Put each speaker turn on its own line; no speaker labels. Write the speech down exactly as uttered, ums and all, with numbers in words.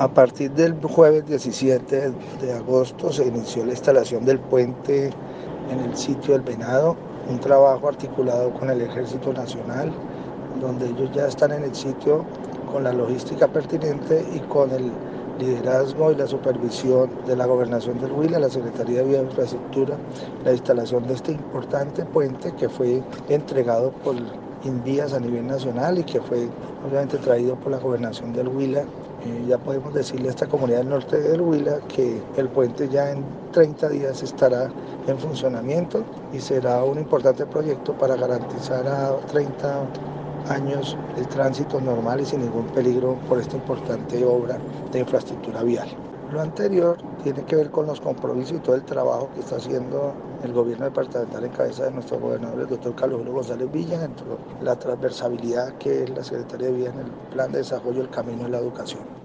A partir del jueves diecisiete de agosto se inició la instalación del puente en el sitio del Venado, un trabajo articulado con el Ejército Nacional, donde ellos ya están en el sitio con la logística pertinente y con el liderazgo y la supervisión de la Gobernación del Huila, la Secretaría de Vía e Infraestructura, la instalación de este importante puente que fue entregado por Invías a nivel nacional y que fue obviamente traído por la Gobernación del Huila. Eh, ya podemos decirle a esta comunidad del norte del Huila que el puente ya en treinta días estará en funcionamiento y será un importante proyecto para garantizar a treinta años el tránsito normal y sin ningún peligro por esta importante obra de infraestructura vial. Lo anterior tiene que ver con los compromisos y todo el trabajo que está haciendo el gobierno departamental en cabeza de nuestro gobernador, el doctor Carlos Julio González Villa, dentro de la transversalidad que es la Secretaría de Vía en el Plan de Desarrollo del Camino de la Educación.